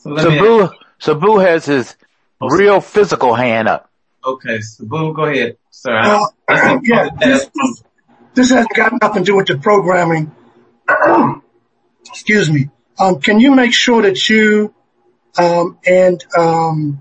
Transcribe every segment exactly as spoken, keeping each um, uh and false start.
So Sabu, Sabu has his oh, real physical hand up. Okay, Sabu, go ahead, sir. Uh, yeah, this, this, this has got nothing to do with the programming. Excuse me. Um, can you make sure that you um, and um,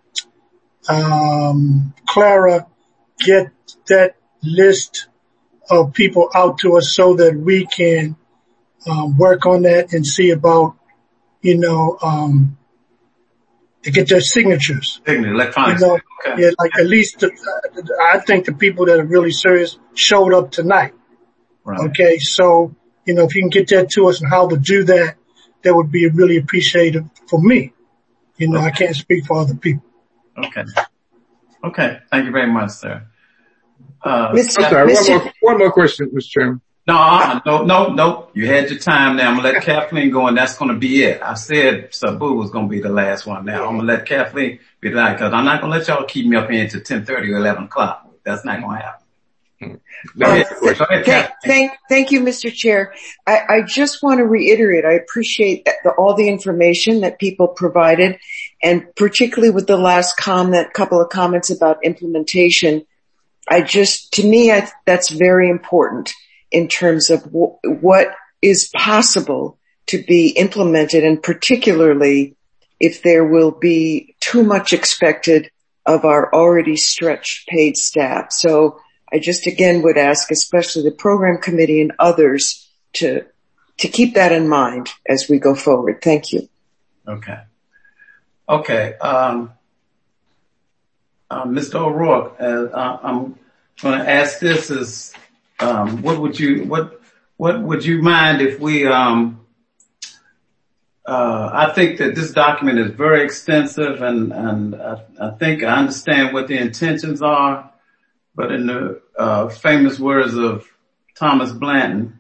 um, Clara get that list of people out to us so that we can um, work on that and see about, you know, um, to get their signatures. Signature, electronic. You know, okay. Yeah, like at least uh, I think the people that are really serious showed up tonight. Right. Okay, so, you know, if you can get that to us and how to do that, that would be really appreciated for me. You know, okay. I can't speak for other people. Okay. Okay. Thank you very much, sir. Uh, Mister I'm sorry, Mister one more, one more question, Mister Chairman. No, uh, no, no, no. You had your time now. I'm going to let Kathleen go, and that's going to be it. I said Sabu was going to be the last one now. I'm going to let Kathleen be the last, because I'm not going to let y'all keep me up here until ten thirty or eleven o'clock. That's not going to happen. Go ahead, go ahead, thank, thank, thank you, Mister Chair. I, I just want to reiterate, I appreciate the, all the information that people provided, and particularly with the last comment, couple of comments about implementation. I just, to me, I, that's very important in terms of w- what is possible to be implemented, and particularly if there will be too much expected of our already stretched paid staff. So I just again would ask, especially the program committee and others, to to keep that in mind as we go forward. Thank you. Okay. Okay. Um, uh, Mister O'Rourke, uh, I'm going to ask this: is um, what would you what what would you mind if we? Um, uh, I think that this document is very extensive, and and I, I think I understand what the intentions are. But in the uh, famous words of Thomas Blanton,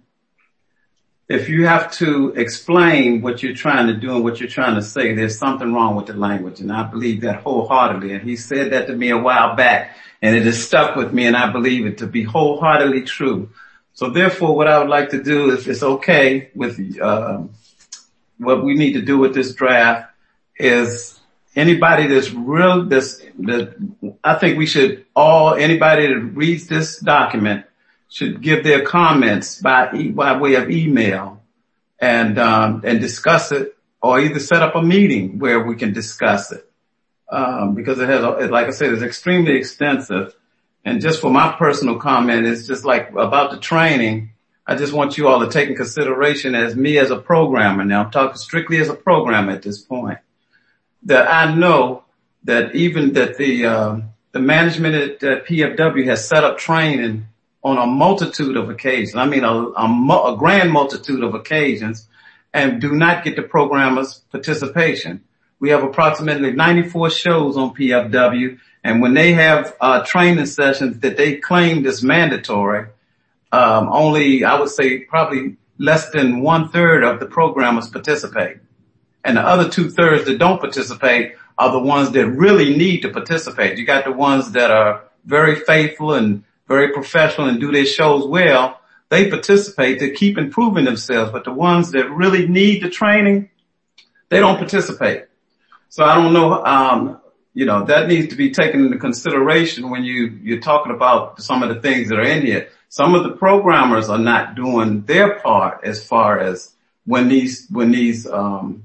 if you have to explain what you're trying to do and what you're trying to say, there's something wrong with the language. And I believe that wholeheartedly. And he said that to me a while back, and it has stuck with me, and I believe it to be wholeheartedly true. So therefore, what I would like to do, if it's okay with uh, what we need to do with this draft, is anybody that's real, that's, that I think we should all, anybody that reads this document should give their comments by, e- by way of email and, um, and discuss it, or either set up a meeting where we can discuss it. Um, because it has, like I said, it's extremely extensive. And just for my personal comment, it's just like about the training. I just want you all to take in consideration as me as a programmer. Now I'm talking strictly as a programmer at this point, that I know that even that the, uh, the management at, at P F W has set up training on a multitude of occasions. I mean, a, a, a grand multitude of occasions, and do not get the programmers' participation. We have approximately ninety-four shows on P F W, and when they have uh, training sessions that they claimed as mandatory, um, only, I would say, probably less than one third of the programmers participate. And the other two thirds that don't participate are the ones that really need to participate. You got the ones that are very faithful and very professional and do their shows well. They participate to keep improving themselves. But the ones that really need the training, they don't participate. So I don't know, um, you know, that needs to be taken into consideration when you, you're talking about some of the things that are in here. Some of the programmers are not doing their part as far as when these, when these, um,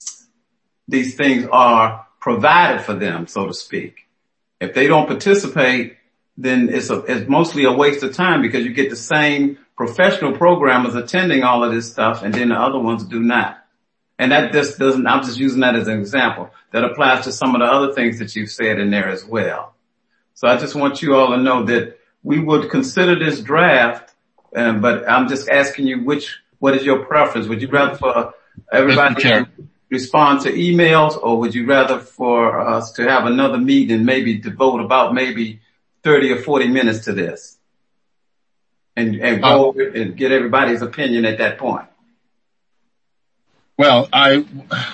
these things are provided for them, so to speak. If they don't participate, then it's a, it's mostly a waste of time, because you get the same professional programmers attending all of this stuff, and then the other ones do not. And that just doesn't, I'm just using that as an example. That applies to some of the other things that you've said in there as well. So I just want you all to know that we would consider this draft, um, but I'm just asking you which, what is your preference? Would you rather for everybody to respond to emails, or would you rather for us to have another meeting and maybe devote about maybe thirty or forty minutes to this and, and go over it and get everybody's opinion at that point? Well, I,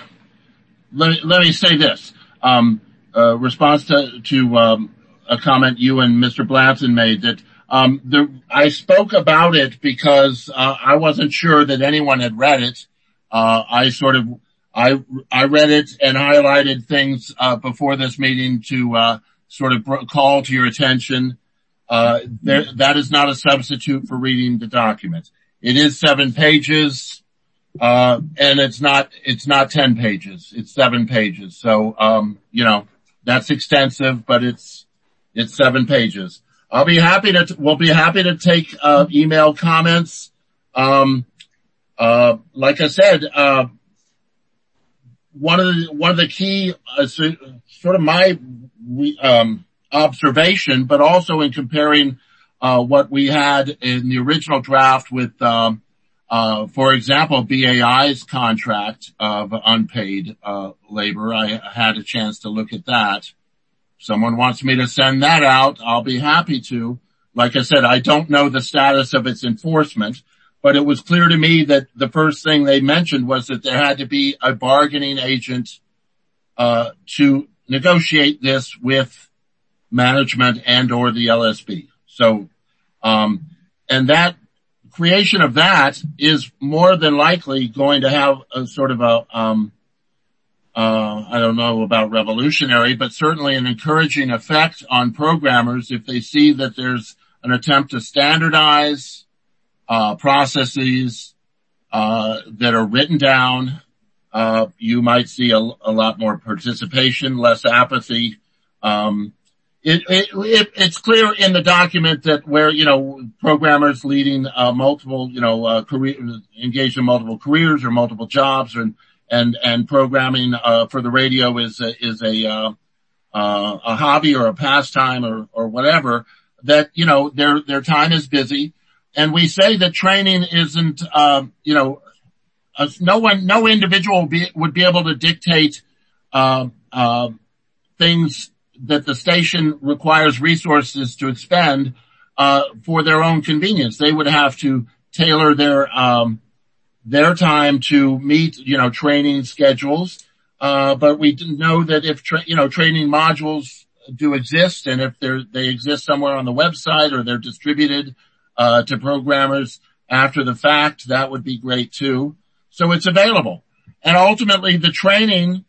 let, let me say this, um, uh, response to, to, um, a comment you and Mister Blanton made, that, um, the, I spoke about it because, uh, I wasn't sure that anyone had read it. Uh, I sort of, I, I read it and highlighted things, uh, before this meeting to, uh, sort of call to your attention. Uh, there, that is not a substitute for reading the document. It is seven pages, uh, and it's not, it's not ten pages. It's seven pages. So, um, you know, that's extensive, but it's, it's seven pages. I'll be happy to, we'll be happy to take, uh, email comments. Um, uh, like I said, uh, one of the, one of the key, uh, so, sort of my, um, observation, but also in comparing, uh, what we had in the original draft with, um, uh, for example, B A I's contract of unpaid, uh, labor. I had a chance to look at that. Someone wants me to send that out. I'll be happy to. Like I said, I don't know the status of its enforcement, but it was clear to me that the first thing they mentioned was that there had to be a bargaining agent, uh, to negotiate this with management and or the L S B. So, um, and that creation of that is more than likely going to have a sort of a, um, uh, I don't know about revolutionary, but certainly an encouraging effect on programmers if they see that there's an attempt to standardize, uh, processes, uh, that are written down. Uh, you might see a, a lot more participation, less apathy. Um, It, it, it, it's clear in the document that where, you know, programmers leading, uh, multiple, you know, uh, career, engaged in multiple careers or multiple jobs and, and, and programming, uh, for the radio is a, is a, uh, uh, a hobby or a pastime or, or whatever, that, you know, their, their time is busy. And we say that training isn't, um, you know, uh, no one, no individual be, would be able to dictate, uh, uh, things that the station requires resources to expend, uh, for their own convenience. They would have to tailor their, um, their time to meet, you know, training schedules. Uh, but we know that if, tra- you know, training modules do exist and if they're, they exist somewhere on the website or they're distributed, uh, to programmers after the fact, that would be great too. So it's available. And ultimately the training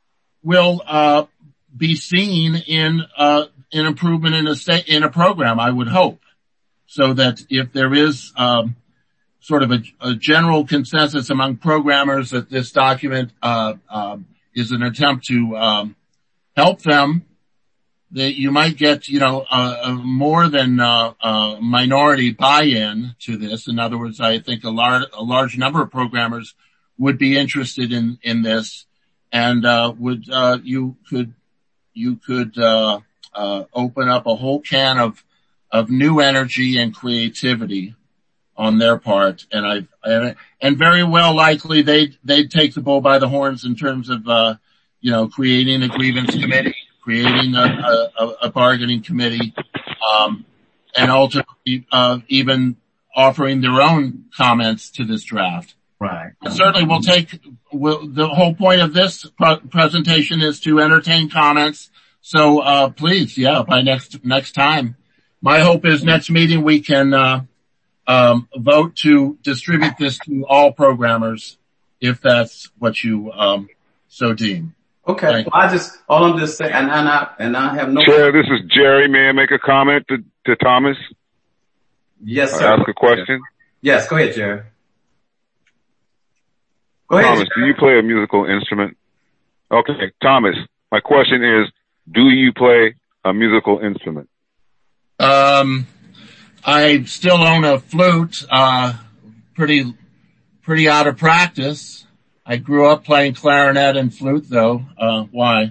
will, uh, be seen in, uh, an improvement in a state, in a program, I would hope. So that if there is, um, sort of a, a general consensus among programmers that this document, uh, uh, is an attempt to, um, help them, that you might get, you know, a, a more than, uh, uh, minority buy-in to this. In other words, I think a large, a large number of programmers would be interested in, in this and, uh, would, uh, you could, you could, uh, uh, open up a whole can of, of new energy and creativity on their part. And I, and, and very well likely they'd, they'd take the bull by the horns in terms of, uh, you know, creating a grievance committee, creating a, a, a bargaining committee, um, and ultimately, uh, even offering their own comments to this draft. Right. And certainly we'll take, we'll, the whole point of this pro- presentation is to entertain comments. So, uh, please, yeah, by next, next time. My hope is next meeting we can, uh, um, vote to distribute this to all programmers if that's what you, um, so deem. Okay. Well, I just, all I'm just saying, and, and I, and I have no. Chair, this is Jerry. May I make a comment to, to Thomas? Yes, Or sir. ask a question? Yes, go ahead, Jerry. Go ahead. Thomas, do you play a musical instrument? Okay, Thomas, my question is, do you play a musical instrument? Um, I still own a flute, uh, pretty, pretty out of practice. I grew up playing clarinet and flute though. Uh, why?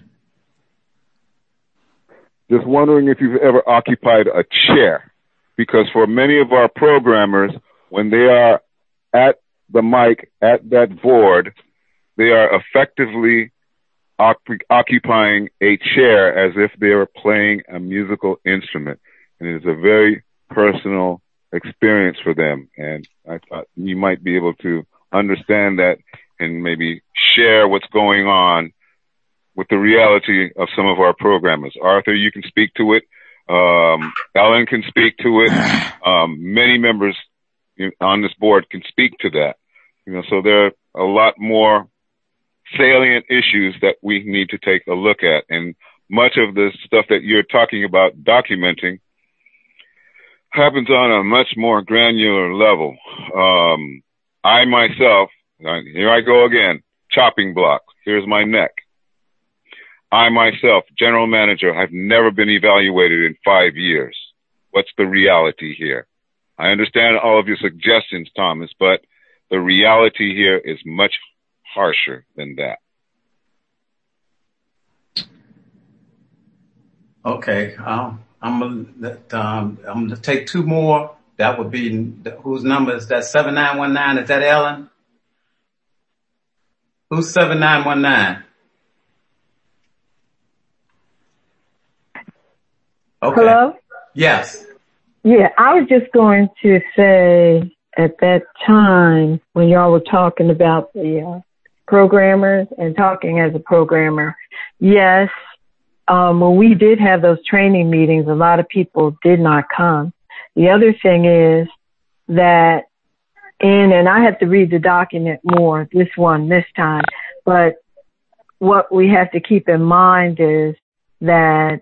Just wondering if you've ever occupied a chair, because for many of our programmers, when they are at the mic, at that board, they are effectively op- occupying a chair as if they were playing a musical instrument. And it is a very personal experience for them. And I thought you might be able to understand that and maybe share what's going on with the reality of some of our programmers. Arthur, you can speak to it. Um, Ellen can speak to it. Um, many members on this board can speak to that. You know, so there are a lot more salient issues that we need to take a look at. And much of the stuff that you're talking about documenting happens on a much more granular level. Um, I myself, here I go again, chopping block. Here's my neck. I myself, general manager, have never been evaluated in five years. What's the reality here? I understand all of your suggestions, Thomas, but the reality here is much harsher than that. Okay, um, I'm gonna um, I'm gonna take two more. That would be, whose number is that? seven nine one nine. Is that Ellen? Who's seven nine one nine? Okay. Hello? Yes. Yeah, I was just going to say at that time when y'all were talking about the uh, programmers and talking as a programmer, yes, um, when we did have those training meetings, a lot of people did not come. The other thing is that in, and I have to read the document more, this one, this time, but what we have to keep in mind is that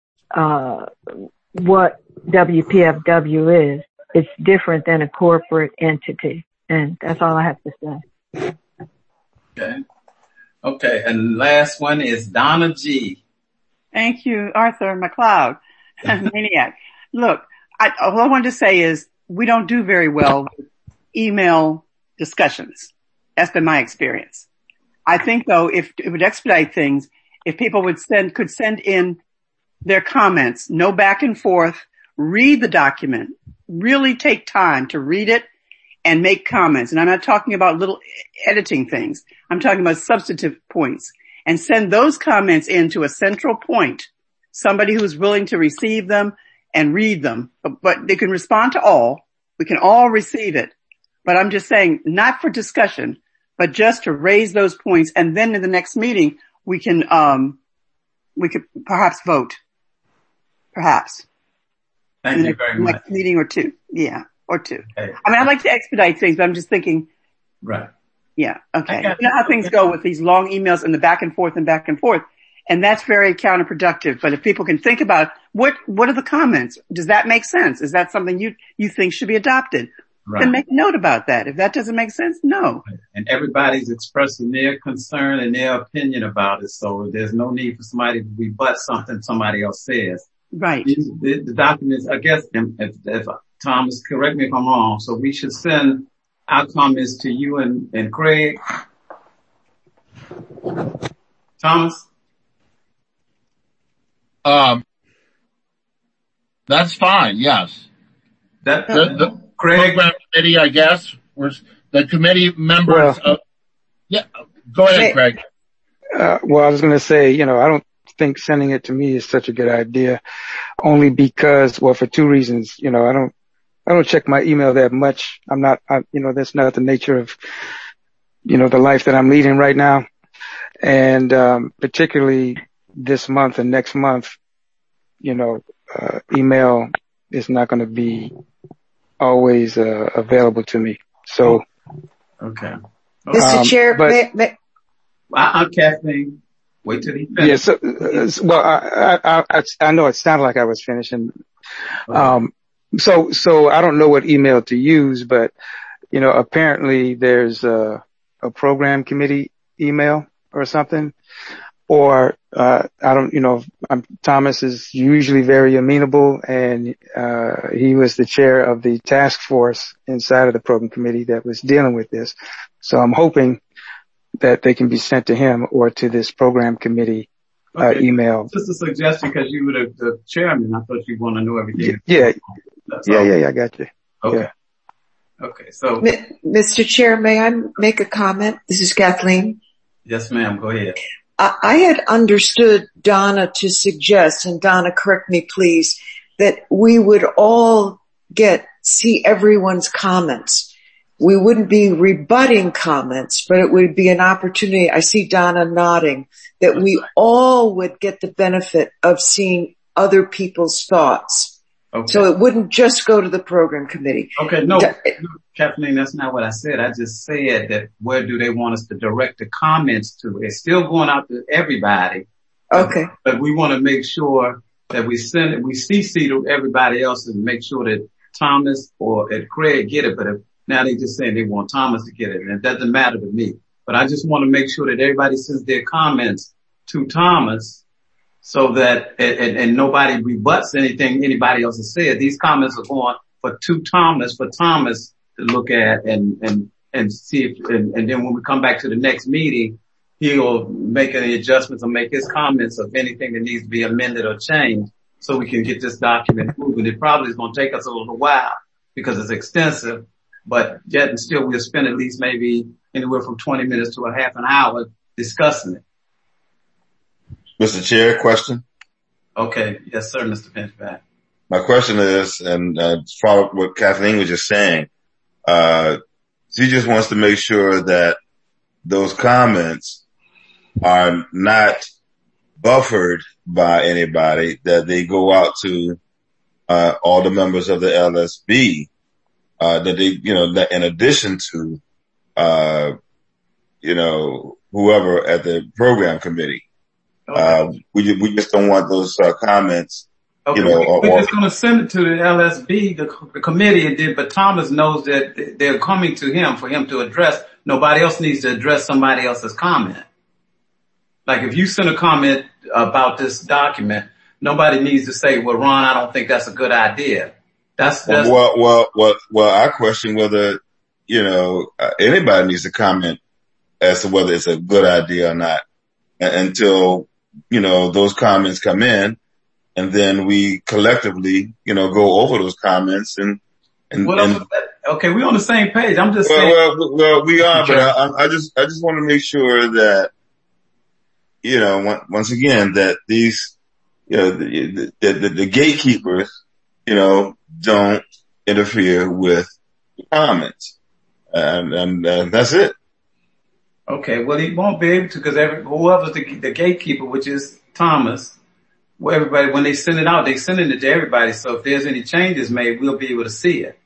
uh, what W P F W is. It's different than a corporate entity. And that's all I have to say. Okay. Okay. And last one is Donna G. Thank you, Arthur McLeod, maniac. Look, I, all I wanted to say is we don't do very well with email discussions. That's been my experience. I think though, if it would expedite things, if people would send, could send in their comments, no back and forth, read the document, really take time to read it and make comments. And I'm not talking about little editing things. I'm talking about substantive points, and send those comments into a central point, somebody who's willing to receive them and read them. But, but they can respond to all. We can all receive it. But I'm just saying, not for discussion, but just to raise those points. And then in the next meeting, we can, um, we could perhaps vote. Perhaps. Thank you very much. Next meeting or two. Yeah. Or two. Okay. I mean, I'd like to expedite things, but I'm just thinking. Right. Yeah. Okay. You know how things go with these long emails and the back and forth and back and forth. And that's very counterproductive. But if people can think about what, what are the comments? Does that make sense? Is that something you, you think should be adopted? Right. Then make a note about that. If that doesn't make sense, no. And everybody's expressing their concern and their opinion about it. So there's no need for somebody to rebut something somebody else says. Right. The, the documents, I guess, if, if Thomas, correct me if I'm wrong. So we should send our comments to you and, and Craig. Thomas? Um, that's fine. Yes. That, the, the Craig? Program committee, I guess, was the committee members well, of, yeah, go ahead, Craig. Uh, well, I was going to say, you know, I don't think sending it to me is such a good idea, only because, well, for two reasons. You know, I don't, I don't check my email that much. I'm not, I, you know, that's not the nature of, you know, the life that I'm leading right now. And, um, particularly this month and next month, you know, uh, email is not going to be always, uh, available to me. So. Okay. Um, Mister Chair, but, may, may, I'm Kathleen. Wait till he finishes. Yeah, so, uh, well, I, I, I, I know it sounded like I was finishing. Um, so, so I don't know what email to use, but, you know, apparently there's a, a program committee email or something, or, uh, I don't, you know, I'm, Thomas is usually very amenable, and, uh, he was the chair of the task force inside of the program committee that was dealing with this. So I'm hoping that they can be sent to him or to this program committee uh, okay. email. Just a suggestion, because you were the, the chairman. I thought you want to know everything. Yeah, yeah, yeah, yeah, I got you. Okay. Yeah. Okay, so. Mister Chair, may I make a comment? This is Kathleen. Yes, ma'am. Go ahead. I, I had understood Donna to suggest, and Donna, correct me please, that we would all get, see everyone's comments. We wouldn't be rebutting comments, but it would be an opportunity. I see Donna nodding, that we all would get the benefit of seeing other people's thoughts. Okay. So it wouldn't just go to the program committee. Okay, no, Kathleen, that's not what I said. I just said that where do they want us to direct the comments to? It's still going out to everybody. Okay. But, but we want to make sure that we send it, we C C to everybody else and make sure that Thomas or that Craig get it. But if, now they just saying they want Thomas to get it, and it doesn't matter to me. But I just want to make sure that everybody sends their comments to Thomas, so that, and, and nobody rebuts anything anybody else has said. These comments are going for to Thomas, for Thomas to look at and, and, and see if, and, and then when we come back to the next meeting, he'll make any adjustments or make his comments of anything that needs to be amended or changed so we can get this document moving. It probably is going to take us a little while because it's extensive, but yet and still we'll spend at least maybe anywhere from twenty minutes to a half an hour discussing it. Mister Chair, question? Okay. Yes, sir, Mister Pinchback. My question is, and uh, follow up what Kathleen was just saying, uh, she just wants to make sure that those comments are not buffered by anybody, that they go out to uh, all the members of the L S B, uh, that they, you know, that in addition to, uh, you know, whoever at the program committee. Okay. Uh, we, we just don't want those uh, comments, okay. you know. We, or, we're just going to send it to the L S B, the, the committee, and did, but Thomas knows that they're coming to him for him to address. Nobody else needs to address somebody else's comment. Like if you send a comment about this document, nobody needs to say, well, Ron, I don't think that's a good idea. That's, that's well, well, well, well, I question whether, you know, uh, anybody needs to comment as to whether it's a good idea or not until, you know, those comments come in, and then we collectively, you know, go over those comments and, and, well, and okay, we're on the same page. I'm just well, saying. Well, well, we are, but I, I just, I just want to make sure that, you know, once again, that these, you know, the, the, the, the gatekeepers, you know, don't interfere with the comments. And, and, and that's it. Okay, well, he won't be able to because every, whoever's the, the gatekeeper, which is Thomas, well, everybody, when they send it out, they send it to everybody. So if there's any changes made, we'll be able to see it.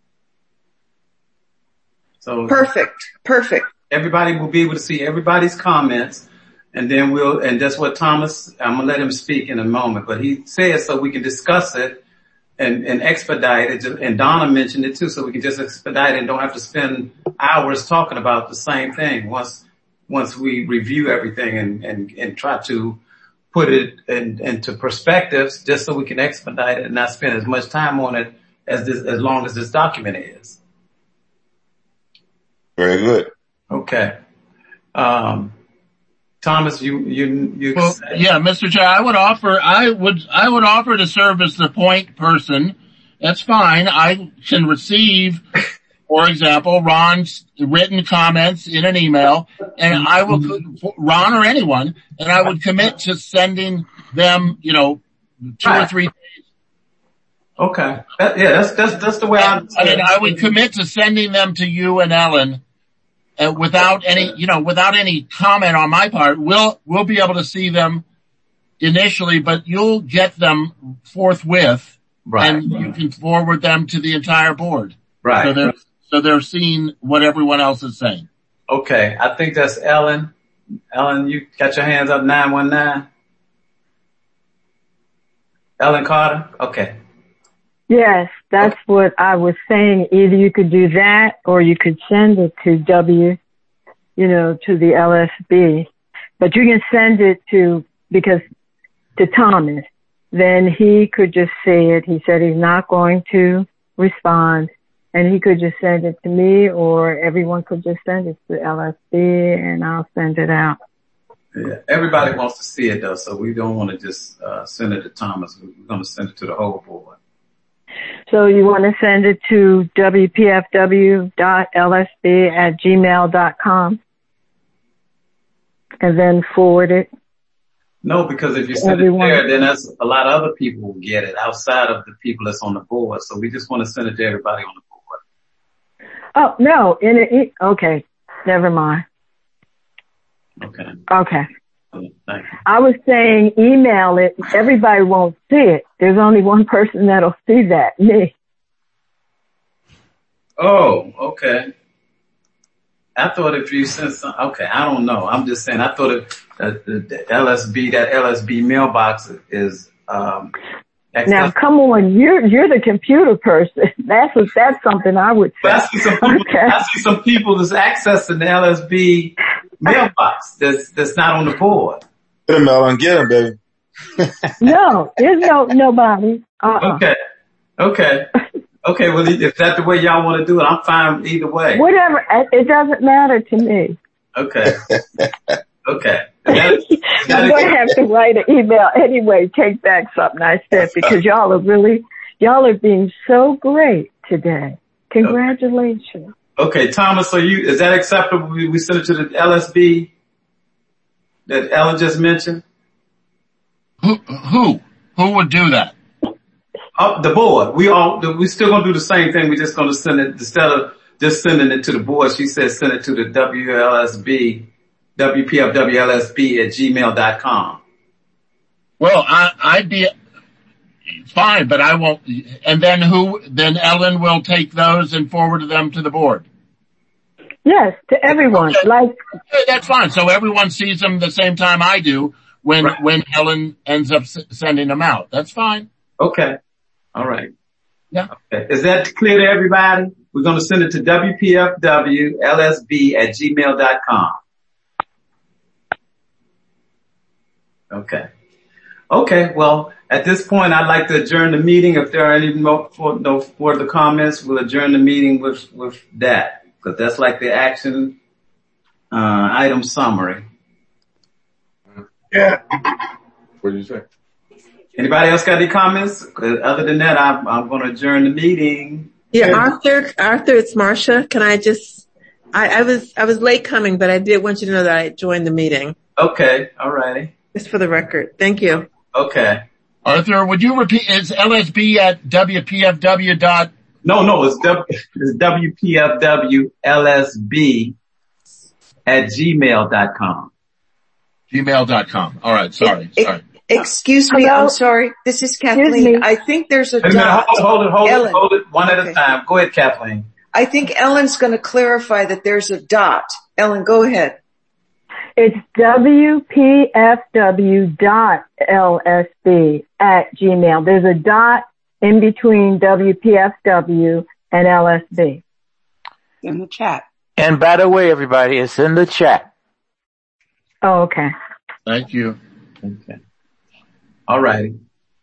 So perfect, perfect. Everybody will be able to see everybody's comments, and then we'll, and that's what Thomas, I'm going to let him speak in a moment, but he says so we can discuss it and, and expedite it. And Donna mentioned it too, so we can just expedite it and don't have to spend hours talking about the same thing once, once we review everything and, and, and try to put it in, into perspectives just so we can expedite it and not spend as much time on it as this, as long as this document is. Very good. Okay. Um, Thomas, you, you, you. Well, yeah, Mister Chair, I would offer, I would, I would offer to serve as the point person. That's fine. I can receive, for example, Ron's written comments in an email, and I will, Ron or anyone, and I would commit to sending them, you know, two right. or three days. Okay. That, yeah, that's, that's, that's the way I, I mean, I would commit to sending them to you and Ellen. Uh, without any, you know, without any comment on my part. We'll, we'll be able to see them initially, but you'll get them forthwith. Right. And you can forward them to the entire board. Right. So they're, so they're seeing what everyone else is saying. Okay. I think that's Ellen. Ellen, you got your hands up, nine one nine. Ellen Carter? Okay. Yes, that's what I was saying. Either you could do that or you could send it to W, you know, to the L S B. But you can send it to, because, to Thomas. Then he could just say it. He said he's not going to respond. And he could just send it to me, or everyone could just send it to L S B and I'll send it out. Yeah, everybody wants to see it though, so we don't want to just uh, send it to Thomas. We're going to send it to the whole board. So you want to send it to W P F W dot L S B at gmail dot com and then forward it? No, because if you send Everyone. it there, then that's a lot of other people will get it outside of the people that's on the board. So we just want to send it to everybody on the board. Oh, no. In it, okay. Never mind. Okay. Okay. Thank you. I was saying email it. Everybody won't see it. There's only one person that'll see that, me. Oh, okay. I thought if you sent some, okay, I don't know. I'm just saying, I thought if uh, the, the L S B, that L S B mailbox is, um, now come on, you're, you're the computer person. That's, that's something I would say. But I see some people, okay. I see some people that's accessing the L S B mailbox that's, that's not on the board. Get him, Ellen. Get him, baby. No, there's no, nobody. Uh-uh. Okay. Okay. Okay. Well, if that's the way y'all want to do it, I'm fine either way. Whatever. It doesn't matter to me. Okay. Okay. That, that I'm going to have to write an email anyway, take back something I said, because y'all are really, y'all are being so great today. Congratulations. Okay, Thomas, so you, is that acceptable? We, we send it to the L S B that Ellen just mentioned? Who, who, who would do that? Uh, the board. We all, we still gonna do the same thing. We're just gonna send it, instead of just sending it to the board, she said send it to the W L S B, W P F W L S B at gmail dot com. Well, I, I'd be fine, but I won't. And then who, then Ellen will take those and forward them to the board. Yes, to everyone. Okay. Like, okay, that's fine. So everyone sees them the same time I do when, right. when Ellen ends up s- sending them out. That's fine. Okay. All right. Yeah. Okay. Is that clear to everybody? We're going to send it to W P F W L S B at gmail dot com. Okay. Okay. Well, at this point, I'd like to adjourn the meeting. If there are any more, for, no further comments, we'll adjourn the meeting with, with that, because that's like the action, uh, item summary. Yeah. What did you say? Anybody else got any comments? Other than that, I'm, I'm going to adjourn the meeting. Yeah, yeah. Arthur, Arthur, it's Marcia. Can I just, I, I was, I was late coming, but I did want you to know that I joined the meeting. Okay. All righty. Just for the record. Thank you. Okay. Arthur, would you repeat, is L S B at W P F W dot? No, no, it's, w, it's W P F W L S B at gmail dot com. Gmail dot com. All right. Sorry. It, sorry. It, excuse me. Hello? I'm sorry. This is Kathleen. I think there's a Wait a minute, dot. hold it, hold it, hold Ellen. it, hold it, one okay. at a time. Go ahead, Kathleen. I think Ellen's going to clarify that there's a dot. Ellen, go ahead. it's W P F W dot L S B at Gmail. There's a dot in between W P F W and L S B. In the chat. And by the way, everybody, it's in the chat. Oh, okay. Thank you. Okay. All righty.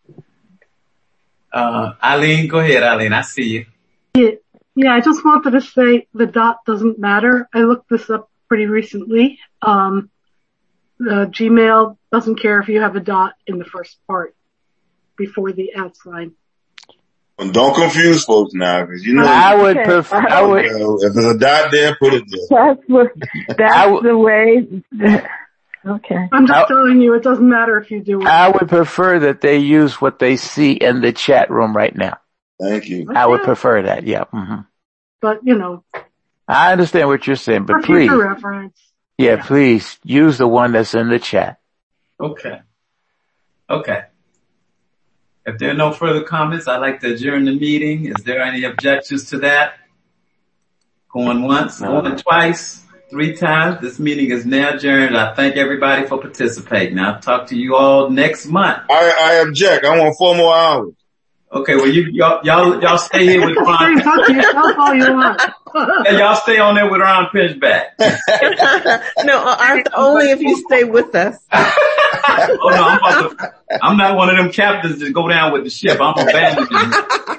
Uh, Eileen, go ahead, Eileen. I see you. Yeah, yeah, I just wanted to say the dot doesn't matter. I looked this up pretty recently. Um, the Gmail doesn't care if you have a dot in the first part before the at sign. And don't confuse folks now, because you know. I would Okay. prefer, I would, You know, if there's a dot there, put it there. That's what, that's w- the way. That, okay. I'm just I- telling you, it doesn't matter if you do it. I would prefer that they use what they see in the chat room right now. Thank you. I would prefer that. Yeah. hmm But, you know, I understand what you're saying, for but please, future reference. yeah, please use the one that's in the chat. Okay. Okay. If there are no further comments, I'd like to adjourn the meeting. Is there any objections to that? Going once, No. going twice, three times. This meeting is now adjourned. I thank everybody for participating. I'll talk to you all next month. I, I object. I want four more hours. Okay, well, you, y'all, y'all, y'all stay here with Ron. Say fuck yourself all you want. And y'all stay on there with Ron Pinchback. No, Arthur, only if you stay with us. Oh no, I'm, about to, I'm not one of them captains that go down with the ship. I'm abandoning you.